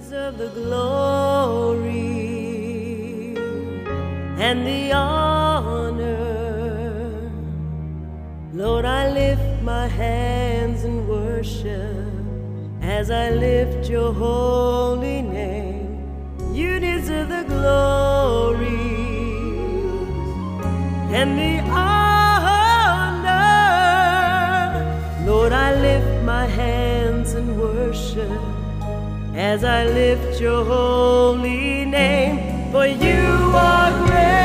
deserve the glory and the honor. Lord, I lift my hands in worship as I lift your holy name. You deserve the glory and the honor. Lord, I lift my hands in worship as I lift your holy name, for you are great.